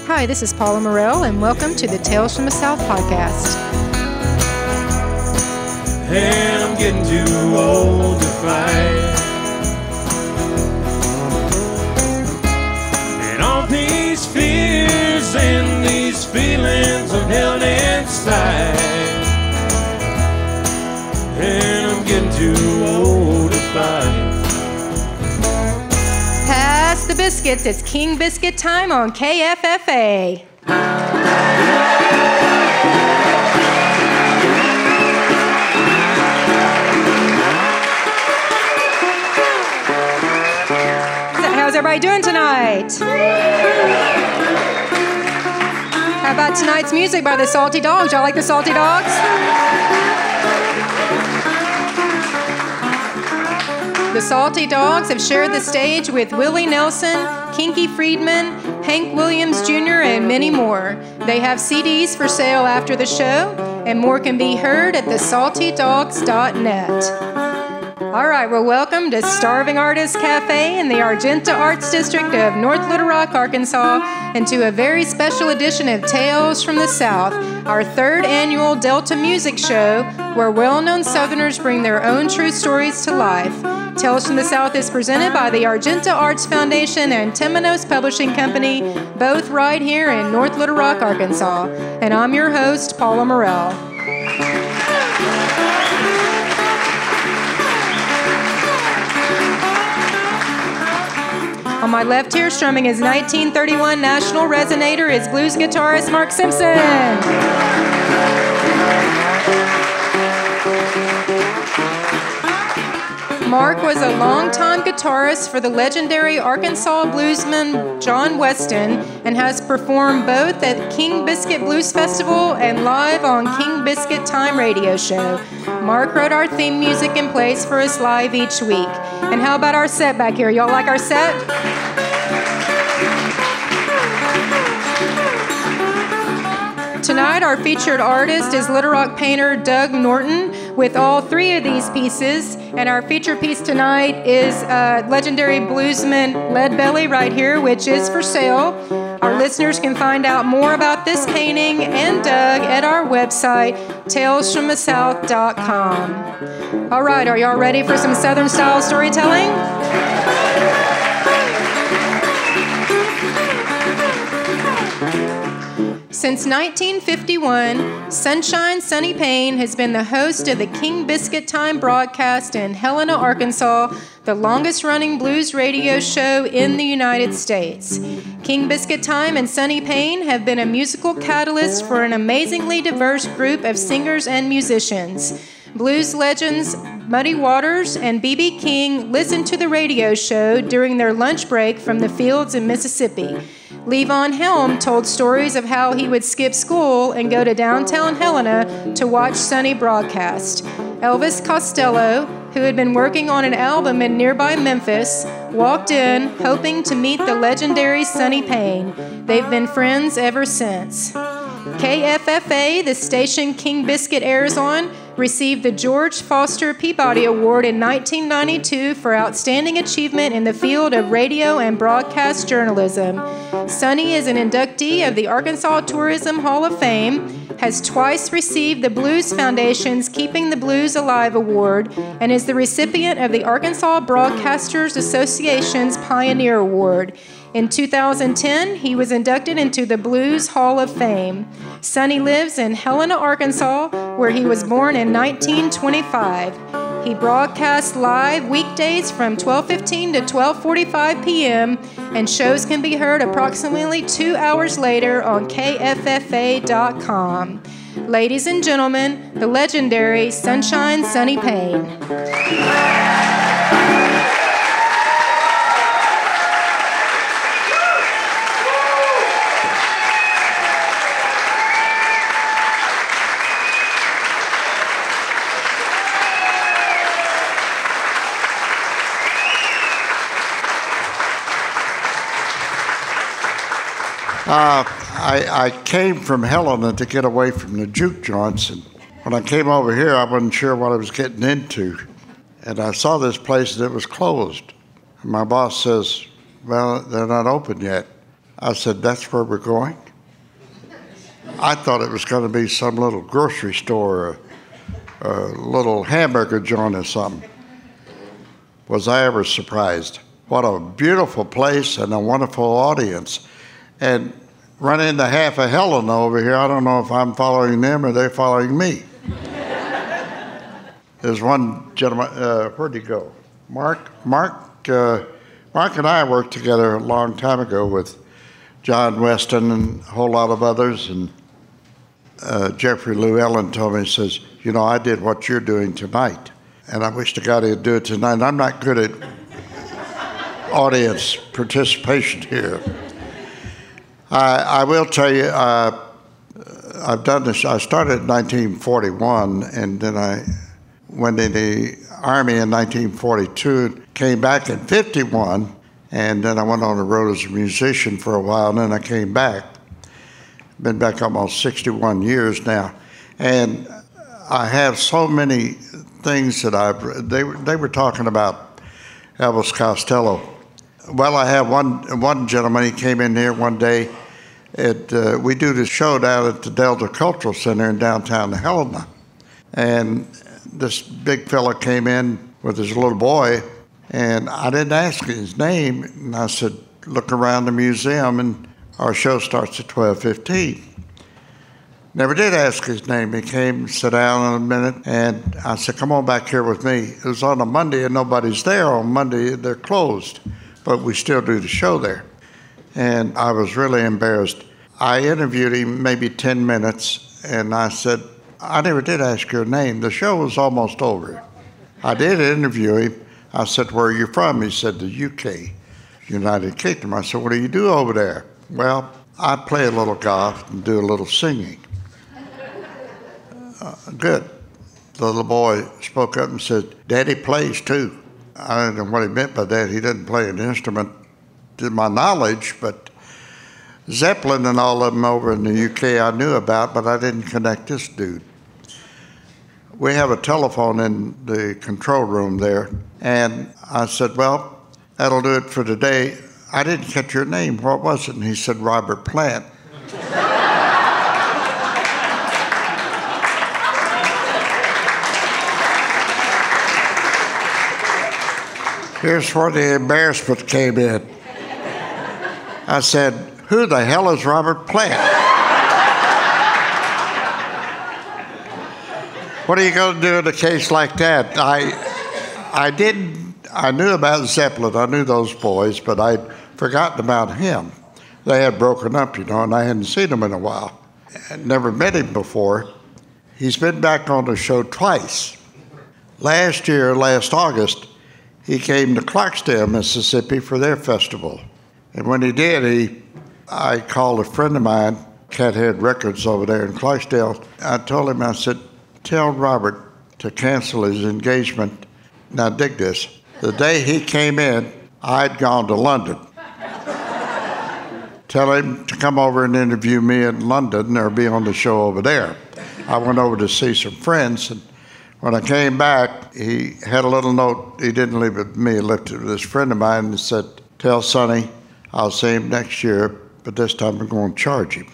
Hi, this is Paula Morell, and welcome to the Tales from the South podcast. And I'm getting too old to fight. And all these fears and these feelings of held inside. And I'm getting too old to fight. Pass the biscuits. It's King Biscuit time on KFFA. How's everybody doing tonight? How about tonight's music by the Salty Dogs? Y'all like the Salty Dogs? The Salty Dogs have shared the stage with Willie Nelson, Kinky Friedman, Hank Williams Jr., and many more. They have CDs for sale after the show, and more can be heard at thesaltydogs.net. All right, well, welcome to Starving Artists Cafe in the Argenta Arts District of North Little Rock, Arkansas, and to a very special edition of Tales from the South, our third annual Delta Music Show, where well-known Southerners bring their own true stories to life. Tales from the South is presented by the Argenta Arts Foundation and Temenos Publishing Company, both right here in North Little Rock, Arkansas. And I'm your host, Paula Morell. On my left here, strumming his 1931 National Resonator, is blues guitarist Mark Simpson. Mark was a longtime guitarist for the legendary Arkansas bluesman John Weston and has performed both at King Biscuit Blues Festival and live on King Biscuit Time radio show. Mark wrote our theme music and plays for us live each week. And how about our set back here? Y'all like our set? Tonight, our featured artist is Little Rock painter Doug Norton with all three of these pieces. And our featured piece tonight is legendary bluesman Leadbelly right here, which is for sale. Our listeners can find out more about this painting and Doug at our website, talesfromthesouth.com. All right, are y'all ready for some Southern-style storytelling? Since 1951, Sunshine Sonny Payne has been the host of the King Biscuit Time broadcast in Helena, Arkansas, the longest-running blues radio show in the United States. King Biscuit Time and Sonny Payne have been a musical catalyst for an amazingly diverse group of singers and musicians. Blues legends Muddy Waters and B.B. King listened to the radio show during their lunch break from the fields in Mississippi. Levon Helm told stories of how he would skip school and go to downtown Helena to watch Sonny broadcast. Elvis Costello, who had been working on an album in nearby Memphis, walked in hoping to meet the legendary Sonny Payne. They've been friends ever since. KFFA, the station King Biscuit airs on, received the George Foster Peabody Award in 1992 for outstanding achievement in the field of radio and broadcast journalism. Sonny is an inductee of the Arkansas Tourism Hall of Fame, has twice received the Blues Foundation's Keeping the Blues Alive Award, and is the recipient of the Arkansas Broadcasters Association's Pioneer Award. In 2010, he was inducted into the Blues Hall of Fame. Sonny lives in Helena, Arkansas, where he was born in 1925. He broadcasts live weekdays from 12:15 to 12:45 p.m., and shows can be heard approximately 2 hours later on KFFA.com. Ladies and gentlemen, the legendary Sunshine Sonny Payne. I came from Helena to get away from the juke joints, and when I came over here, I wasn't sure what I was getting into. And I saw this place and it was closed. And my boss says, well, they're not open yet. I said, that's where we're going? I thought it was going to be some little grocery store, or a little hamburger joint or something. Was I ever surprised? What a beautiful place and a wonderful audience. And run into half of Helena over here. I don't know if I'm following them or they're following me. There's one gentleman, where'd he go? Mark and I worked together a long time ago with John Weston and a whole lot of others. And Jeffrey Llewellyn told me, he says, you know, I did what you're doing tonight. And I wish to God he'd do it tonight. I'm not good at audience participation here. I will tell you, I've done this. I started in 1941, and then I went in the Army in 1942, came back in 51, and then I went on the road as a musician for a while, and then I came back. Been back almost 61 years now. And I have so many things that they were talking about Elvis Costello. Well, I have one gentleman, he came in here one day. We do this show down at the Delta Cultural Center in downtown Helena. And this big fella came in with his little boy, and I didn't ask his name. And I said, look around the museum, and our show starts at 12:15. Never did ask his name. He came, sat down in a minute, and I said, come on back here with me. It was on a Monday, and nobody's there. On Monday, they're closed. But we still do the show there. And I was really embarrassed. I interviewed him maybe 10 minutes, and I said, I never did ask your name. The show was almost over. I did interview him. I said, where are you from? He said, the UK, United Kingdom. I said, what do you do over there? Well, I play a little golf and do a little singing. Good. The little boy spoke up and said, Daddy plays too. I don't know what he meant by that. He didn't play an instrument to my knowledge, but Zeppelin and all of them over in the UK I knew about, but I didn't connect this dude. We have a telephone in the control room there, and I said, well, that'll do it for today. I didn't catch your name. What was it? And he said, Robert Plant. Here's where the embarrassment came in. I said, who the hell is Robert Plant? What are you going to do in a case like that? I knew about Zeppelin. I knew those boys, but I'd forgotten about him. They had broken up, you know, and I hadn't seen him in a while. I'd never met him before. He's been back on the show twice. Last August, he came to Clarksdale, Mississippi for their festival. And when he did, I called a friend of mine, Cathead Records over there in Clarksdale. I told him, I said, tell Robert to cancel his engagement. Now dig this. The day he came in, I'd gone to London. Tell him to come over and interview me in London or be on the show over there. I went over to see some friends, and when I came back, he had a little note. He didn't leave it with me. He left it with this friend of mine and said, tell Sonny I'll see him next year, but this time I'm going to charge him.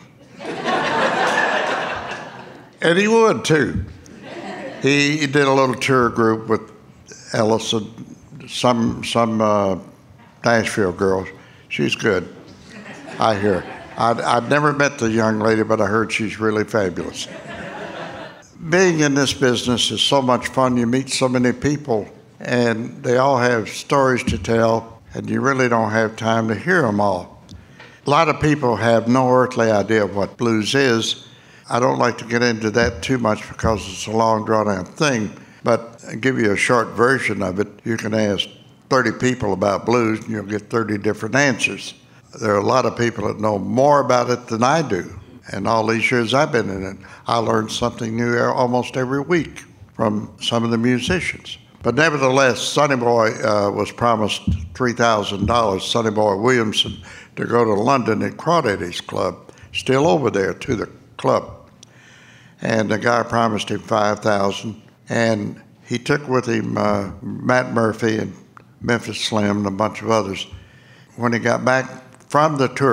And he would, too. He did a little tour group with Ellison, some Nashville girls. She's good, I hear. I'd never met the young lady, but I heard she's really fabulous. Being in this business is so much fun. You meet so many people, and they all have stories to tell, and you really don't have time to hear them all. A lot of people have no earthly idea of what blues is. I don't like to get into that too much because it's a long, drawn-out thing, but I'll give you a short version of it. You can ask 30 people about blues, and you'll get 30 different answers. There are a lot of people that know more about it than I do. And all these years I've been in it, I learned something new almost every week from some of the musicians. But nevertheless, Sonny Boy was promised $3,000, Sonny Boy Williamson, to go to London at Crawdaddy's Club, still over there to the club. And the guy promised him $5,000, and he took with him Matt Murphy and Memphis Slim and a bunch of others. When he got back from the tour,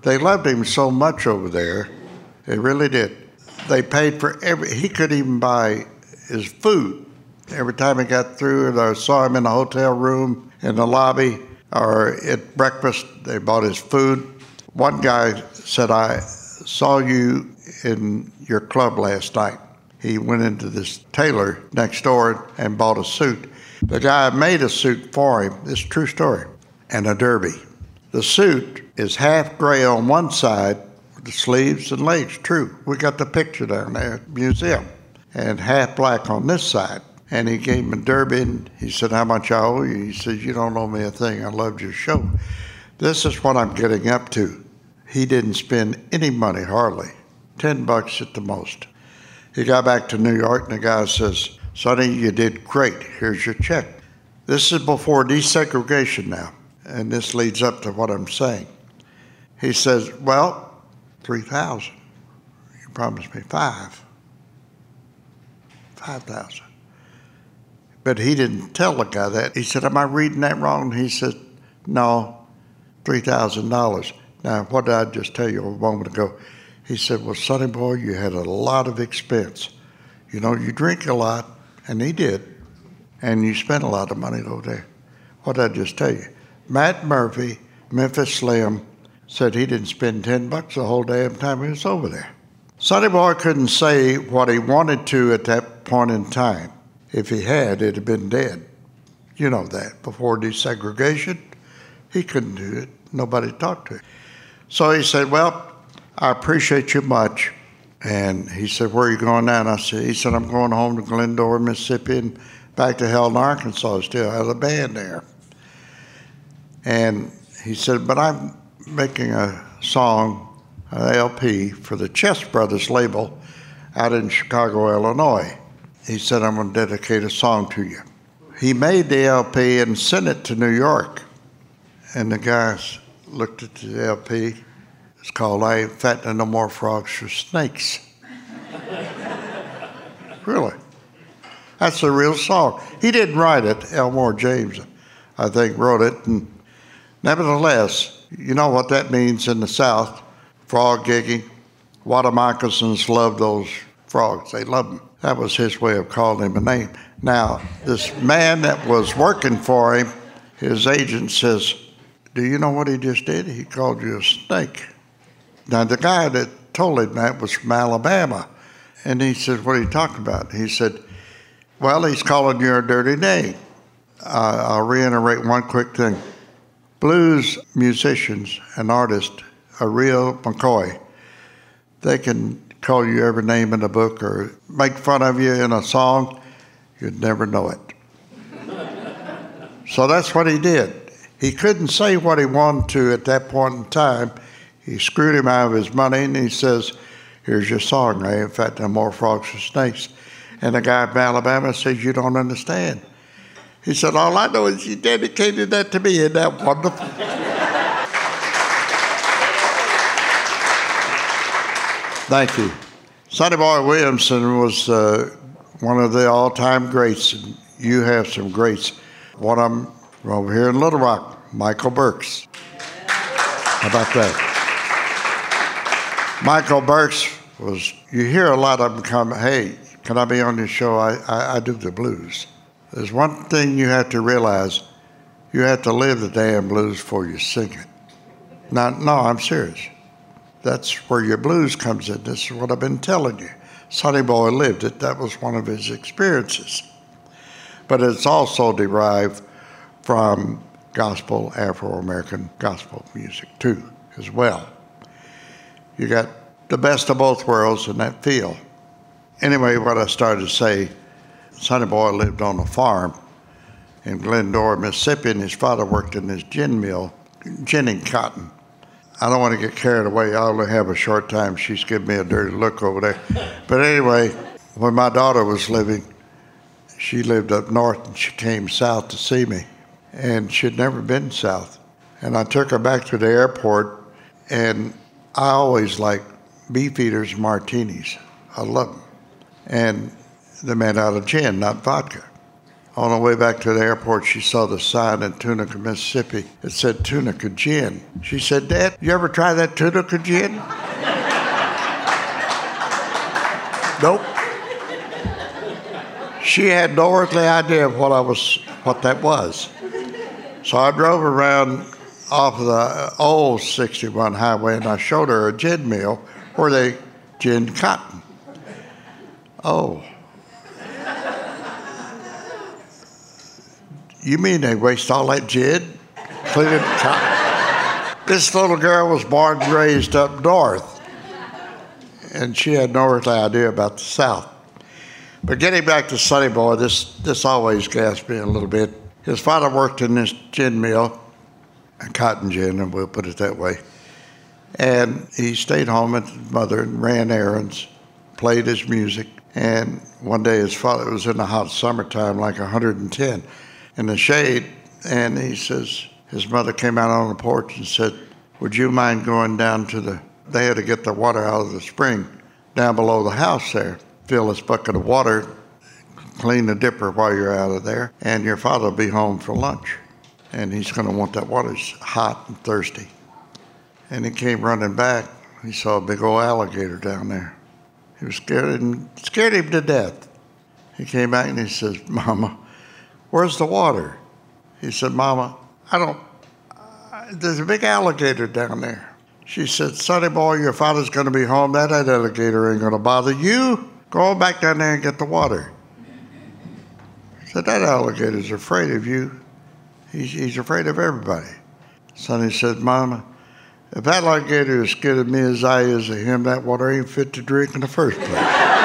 They loved him so much over there. They really did. They paid for he could even buy his food. Every time he got through, I saw him in the hotel room, in the lobby, or at breakfast, they bought his food. One guy said, I saw you in your club last night. He went into this tailor next door and bought a suit. The guy made a suit for him, this is a true story, and a derby. The suit is half gray on one side, with the sleeves and legs, true. We got the picture down there at the museum, and half black on this side. And he gave him a derby, and he said, how much I owe you? He said, you don't owe me a thing. I loved your show. This is what I'm getting up to. He didn't spend any money, hardly. $10 at the most. He got back to New York, and the guy says, Sonny, you did great. Here's your check. This is before desegregation now, and this leads up to what I'm saying. He says, well, $3,000. You promised me $5,000. But he didn't tell the guy that. He said, am I reading that wrong? He said, no, $3,000. Now, what did I just tell you a moment ago? He said, well, Sonny boy, you had a lot of expense. You know, you drink a lot, and he did, and you spent a lot of money over there. What did I just tell you? Matt Murphy, Memphis Slim, said he didn't spend $10 the whole damn time he was over there. Sonny boy couldn't say what he wanted to at that point in time. If he had, it'd have been dead. You know that. Before desegregation, he couldn't do it. Nobody talked to him. So he said, well, I appreciate you much. And he said, where are you going now? And he said, I'm going home to Glendora, Mississippi, and back to Helena, Arkansas. Still have a band there. And he said, but I'm making a song, an LP, for the Chess Brothers label out in Chicago, Illinois. He said, I'm going to dedicate a song to you. He made the LP and sent it to New York. And the guys looked at the LP. It's called I Ain't Fattening No More Frogs for Snakes. Really. That's a real song. He didn't write it. Elmore James, I think, wrote it. And nevertheless, you know what that means in the South, frog gigging. Wattamoccasins love those frogs. They love them. That was his way of calling him a name. Now, this man that was working for him, his agent says, do you know what he just did? He called you a snake. Now, the guy that told him that was from Alabama. And he said, what are you talking about? He said, well, he's calling you a dirty name. I'll reiterate one quick thing. Blues musicians and artists are real McCoy. They can call you every name in the book or make fun of you in a song. You'd never know it. So that's what he did. He couldn't say what he wanted to at that point in time. He screwed him out of his money, and he says, here's your song, I Ain't Fattening No More Frogs for Snakes. And the guy from Alabama says, you don't understand. He said, all I know is you dedicated that to me. Isn't that wonderful? Thank you. Sonny Boy Williamson was one of the all-time greats, and you have some greats. One of them over here in Little Rock, Michael Burks. How about that? Michael Burks was, you hear a lot of them come, hey, can I be on your show? I do the blues. There's one thing you have to realize, you have to live the damn blues before you sing it. Now, no, I'm serious. That's where your blues comes in. This is what I've been telling you. Sonny Boy lived it. That was one of his experiences. But it's also derived from gospel, Afro-American gospel music too, as well. You got the best of both worlds in that field. Anyway, what I started to say, Sonny Boy lived on a farm in Glendora, Mississippi, and his father worked in his gin mill, ginning cotton. I don't want to get carried away. I only have a short time. She's giving me a dirty look over there. But anyway, when my daughter was living, she lived up north, and she came south to see me. And she'd never been south. And I took her back to the airport, and I always liked Beefeaters and martinis. I love them. And they're made out of gin, not vodka. On the way back to the airport, she saw the sign in Tunica, Mississippi. It said Tunica Gin. She said, Dad, you ever try that Tunica Gin? Nope. She had no earthly idea of what that was. So I drove around off of the old 61 highway, and I showed her a gin mill where they ginned cotton. Oh. You mean they waste all that gin cleaning cotton? This little girl was born and raised up north, and she had no earthly idea about the South. But getting back to Sonny Boy, this always gassed me a little bit. His father worked in this gin mill, a cotton gin, and we'll put it that way. And he stayed home with his mother and ran errands, played his music. And one day his father, it was in the hot summertime, like 110, in the shade. And he says, his mother came out on the porch and said, would you mind going down to they had to get the water out of the spring down below the house there. Fill this bucket of water, clean the dipper while you're out of there, and your father will be home for lunch. And he's going to want that water. It's hot and thirsty. And he came running back. He saw a big old alligator down there. He was scared him to death. He came back and he says, Mama, where's the water? He said, Mama, there's a big alligator down there. She said, Sonny Boy, your father's going to be home. That alligator ain't going to bother you. Go on back down there and get the water. He said, that alligator's afraid of you. He's afraid of everybody. Sonny said, Mama, if that alligator is scared of me as I is of him, that water ain't fit to drink in the first place.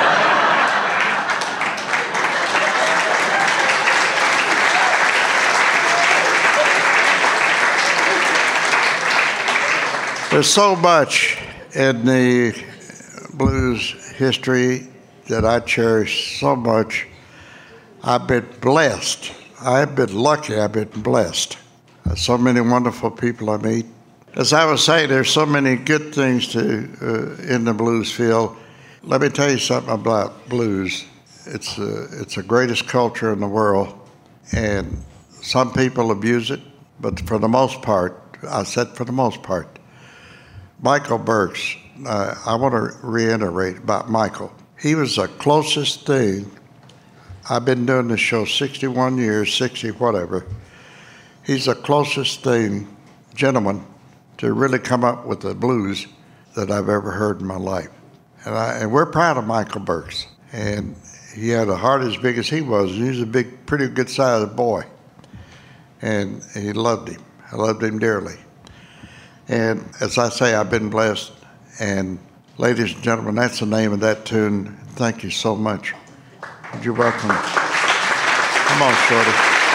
There's so much in the blues history that I cherish so much. I've been blessed. I've been lucky. I've been blessed. So many wonderful people I meet. As I was saying, there's so many good things in the blues field. Let me tell you something about blues. It's the greatest culture in the world, and some people abuse it, but for the most part, I said for the most part, Michael Burks, I want to reiterate about Michael. He was the closest thing. I've been doing this show 61 years, 60 whatever. He's the closest thing, gentleman, to really come up with the blues that I've ever heard in my life. And we're proud of Michael Burks. And he had a heart as big as he was. He was a big, pretty good-sized boy. And he loved him. I loved him dearly. And as I say, I've been blessed. And ladies and gentlemen, that's the name of that tune. Thank you so much. You're welcome. Come on, Shorty.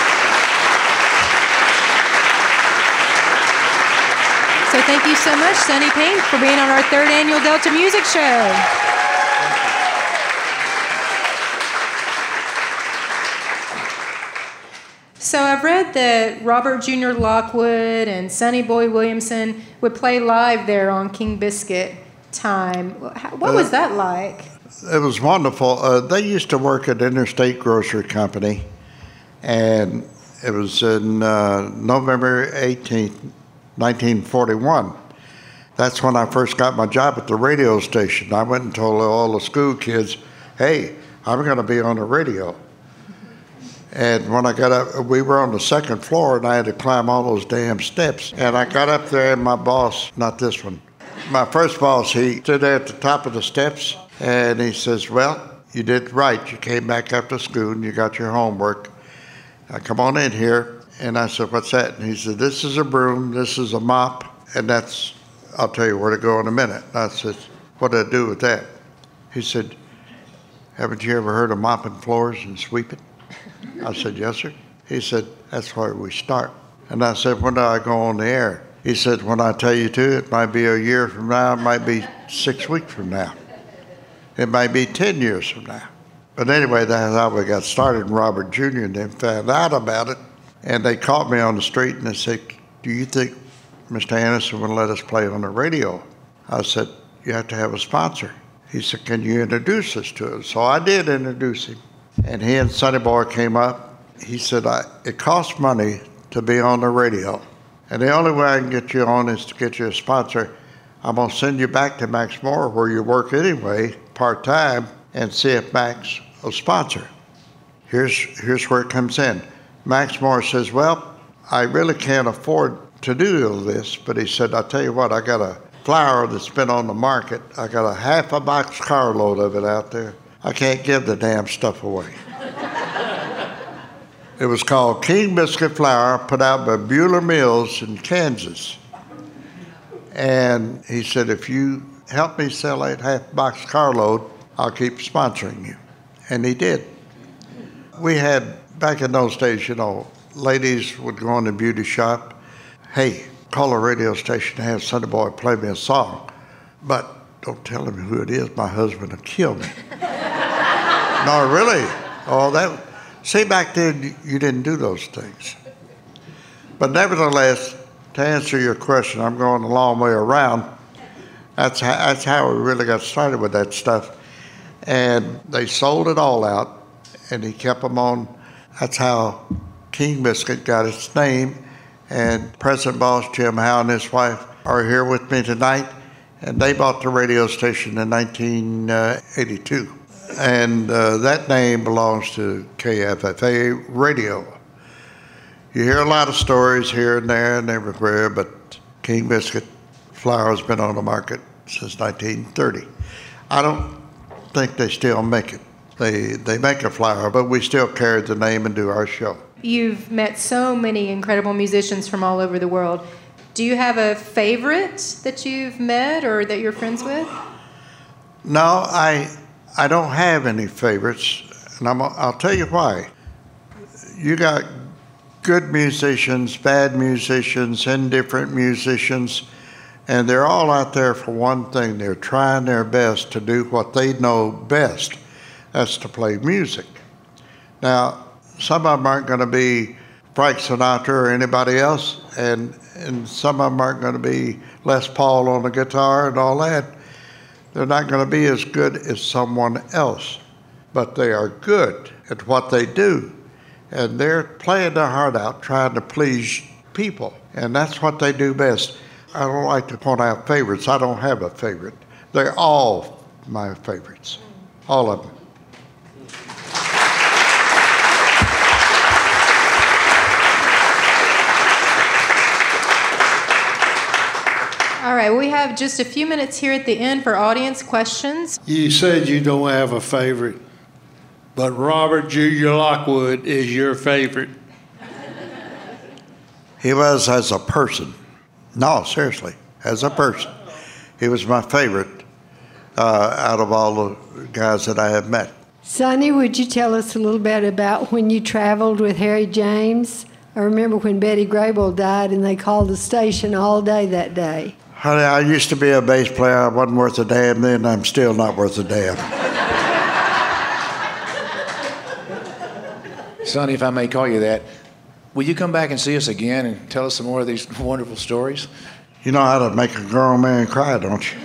So thank you so much, Sonny Payne, for being on our third annual Delta Music Show. So I've read that Robert Jr. Lockwood and Sonny Boy Williamson would play live there on King Biscuit time. What was that like? It was wonderful. They used to work at Interstate Grocery Company, and it was in November 18th, 1941. That's when I first got my job at the radio station. I went and told all the school kids, hey, I'm going to be on the radio. And when I got up, we were on the second floor, and I had to climb all those damn steps. And I got up there, and my boss, not this one, my first boss, he stood there at the top of the steps, and he says, well, you did right. You came back after school, and you got your homework. Come on in here. And I said, what's that? And he said, this is a broom, this is a mop, and that's, I'll tell you where to go in a minute. And I said, what do I do with that? He said, haven't you ever heard of mopping floors and sweeping? I said, yes, sir. He said, that's where we start. And I said, when do I go on the air? He said, when I tell you to, it might be a year from now, it might be 6 weeks from now. It might be 10 years from now. But anyway, that's how we got started. And Robert Jr. and them found out about it. And they caught me on the street and they said, do you think Mr. Anderson will let us play on the radio? I said, you have to have a sponsor. He said, can you introduce us to him? So I did introduce him. And he and Sonny Boy came up. he said, it costs money to be on the radio. And the only way I can get you on is to get you a sponsor. I'm going to send you back to Max Moore, where you work anyway, part-time, and see if Max will sponsor. Here's where it comes in. Max Moore says, well, I really can't afford to do all this, but he said, I'll tell you what, I got a flour that's been on the market. I got a half a box carload of it out there. I can't give the damn stuff away. It was called King Biscuit Flour, put out by Bueller Mills in Kansas. And he said, if you help me sell that half-box carload, I'll keep sponsoring you. And he did. We had, back in those days, ladies would go in the beauty shop. Hey, call a radio station and have Sonny Boy play me a song. But don't tell him who it is. My husband will kill me. No, really. See, back then, you didn't do those things. But nevertheless, to answer your question, I'm going a long way around. That's how we really got started with that stuff. And they sold it all out, and he kept them on. That's how King Biscuit got its name. And President Boss Jim Howe and his wife are here with me tonight, and they bought the radio station in 1982. And that name belongs to KFFA Radio. You hear a lot of stories here and there and everywhere, but King Biscuit flour has been on the market since 1930. I don't think they still make it. They make a flour, but we still carry the name and do our show. You've met so many incredible musicians from all over the world. Do you have a favorite that you've met or that you're friends with? No, I don't have any favorites, and I'll tell you why. You got good musicians, bad musicians, indifferent musicians, and they're all out there for one thing. They're trying their best to do what they know best. That's to play music. Now, some of them aren't going to be Frank Sinatra or anybody else, and some of them aren't going to be Les Paul on the guitar and all that. They're not going to be as good as someone else, but they are good at what they do. And they're playing their heart out, trying to please people. And that's what they do best. I don't like to point out favorites. I don't have a favorite. They're all my favorites, all of them. All right, we have just a few minutes here at the end for audience questions. You said you don't have a favorite, but Robert Jr. Lockwood is your favorite. He was as a person. No, seriously, as a person. He was my favorite out of all the guys that I have met. Sonny, would you tell us a little bit about when you traveled with Harry James? I remember when Betty Grable died and they called the station all day that day. Honey, I used to be a bass player. I wasn't worth a damn then. I'm still not worth a damn. Sonny, if I may call you that, will you come back and see us again and tell us some more of these wonderful stories? You know how to make a grown man cry, don't you?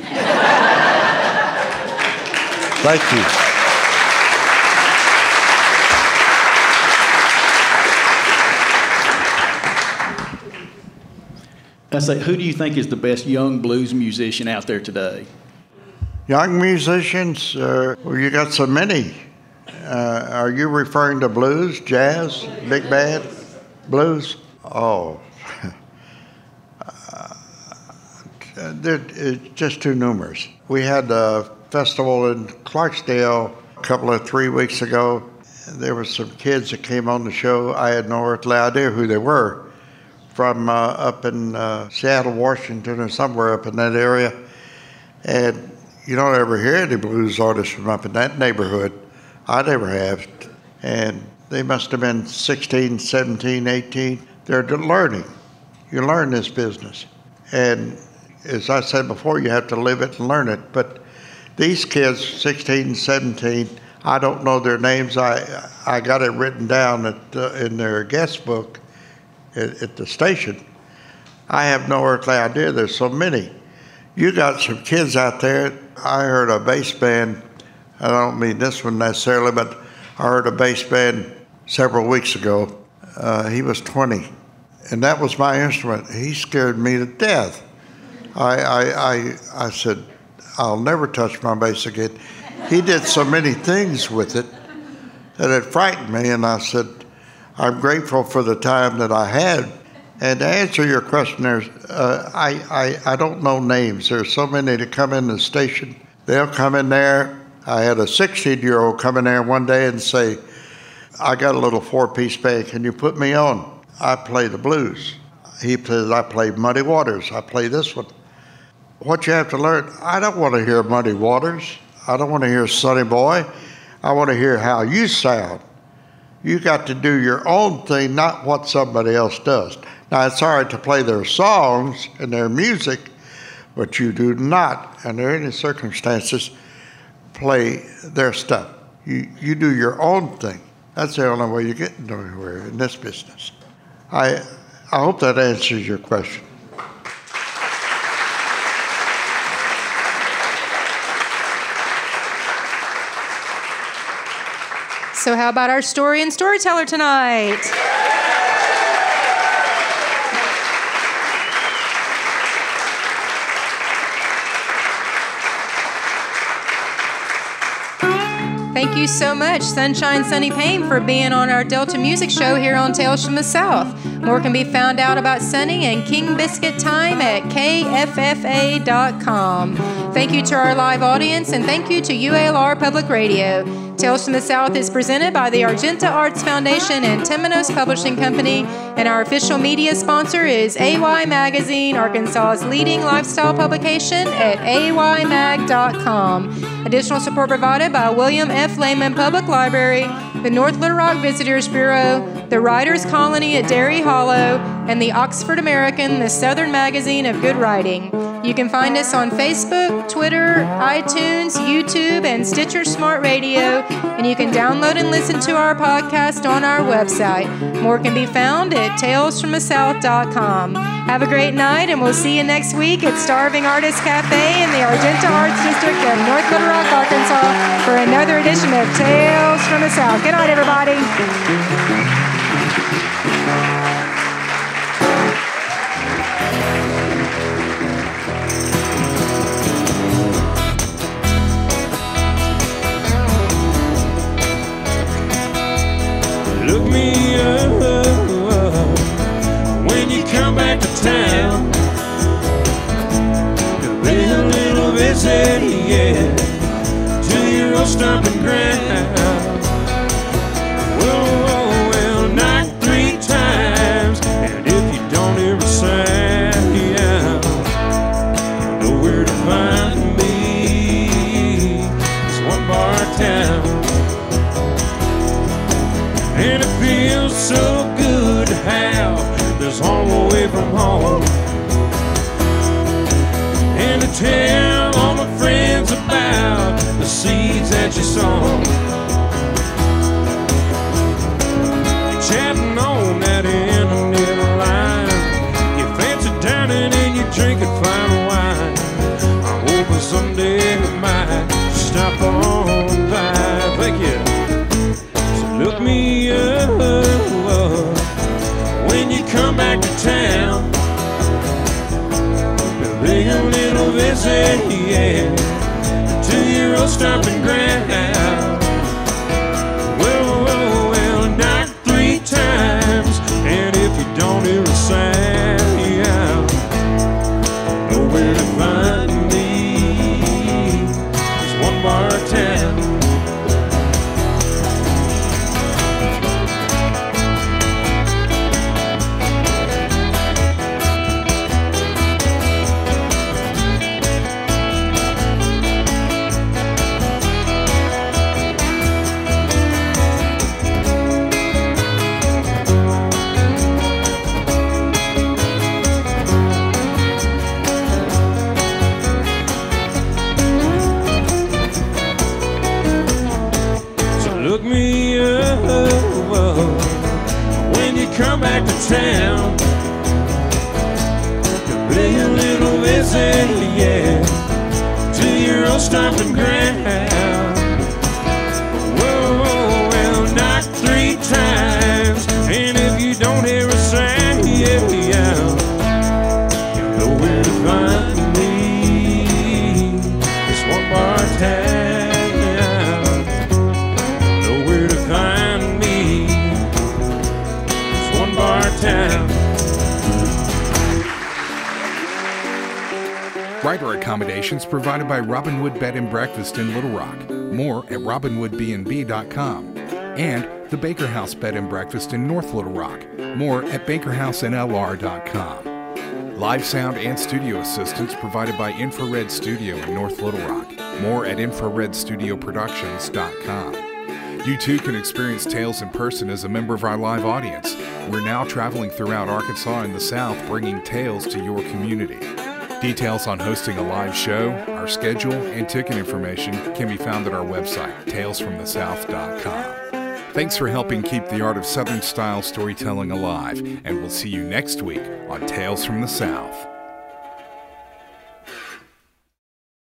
Thank you. I say, who do you think is the best young blues musician out there today? Young musicians, well, you got so many. Are you referring to blues, jazz, big band, blues? Oh, they're just too numerous. We had a festival in Clarksdale a couple of 3 weeks ago. There were some kids that came on the show. I had no earthly idea who they were. From up in Seattle, Washington, or somewhere up in that area. And you don't ever hear any blues artists from up in that neighborhood. I never have. And they must have been 16, 17, 18. They're learning. You learn this business. And as I said before, you have to live it and learn it. But these kids, 16, 17, I don't know their names. I got it written down in their guest book at the station. I have no earthly idea. There's so many. You got some kids out there. I heard a bass band. I don't mean this one necessarily, but I heard a bass band several weeks ago. He was 20, and that was my instrument. He scared me to death. I said, I'll never touch my bass again. He did so many things with it that it frightened me, and I said, I'm grateful for the time that I had. And to answer your question, I don't know names. There's so many that come in the station. They'll come in there. I had a 16-year-old come in there one day and say, I got a little 4-piece band. Can you put me on? I play the blues. He says, I play Muddy Waters. I play this one. What you have to learn, I don't want to hear Muddy Waters. I don't want to hear Sonny Boy. I want to hear how you sound. You got to do your own thing, not what somebody else does. Now, it's all right to play their songs and their music, but you do not, under any circumstances, play their stuff. You do your own thing. That's the only way you get anywhere in this business. I hope that answers your question. So how about our story and storyteller tonight? Thank you so much, Sunshine Sonny Payne, for being on our Delta Music Show here on Tales from the South. More can be found out about Sonny and King Biscuit Time at kffa.com. Thank you to our live audience, and thank you to UALR Public Radio. Tales from the South is presented by the Argenta Arts Foundation and Temenos Publishing Company, and our official media sponsor is AY Magazine, Arkansas's leading lifestyle publication at aymag.com. Additional support provided by William F. Lehman Public Library, the North Little Rock Visitors Bureau, the Writers' Colony at Derry Hollow, and the Oxford American, the Southern Magazine of Good Writing. You can find us on Facebook, Twitter, iTunes, YouTube, and Stitcher Smart Radio, and you can download and listen to our podcast on our website. More can be found at talesfromthesouth.com. Have a great night, and we'll see you next week at Starving Artist Cafe in the Argenta Arts District of North Little Rock, Arkansas, for another edition of Tales from the South. Good night, everybody. Look me up when you come back to town. Pay a little visit, yeah, to your old stomping ground. Well, knock 3 times, and if you don't hear a sound, you know where to find me. It's one bar town. And it feels so good to have this home away from home, and to tell all my friends about the seeds that you sown. Chatting on that end of the line, you fancy dining and you drinking fine wine. I'm hoping someday we might stop on by. Thank you. Look me up when you come back to town. Pay a little visit, yeah, to your old stomping ground. Well, knock 3 times, and if you don't hear a sound, know where to find me. It's one bar town. Look me up when you come back to town. Pay a little visit, yeah, to your old stomping ground. Well, knock 3 times. Accommodations provided by Robinwood Bed and Breakfast in Little Rock. More at robinwoodbnb.com. And the Baker House Bed and Breakfast in North Little Rock. More at bakerhousenlr.com. Live sound and studio assistance provided by Infrared Studio in North Little Rock. More at infraredstudioproductions.com. You too can experience Tales in person as a member of our live audience. We're now traveling throughout Arkansas and the South, bringing Tales to your community. Details on hosting a live show, our schedule, and ticket information can be found at our website, talesfromthesouth.com. Thanks for helping keep the art of Southern style storytelling alive, and we'll see you next week on Tales from the South.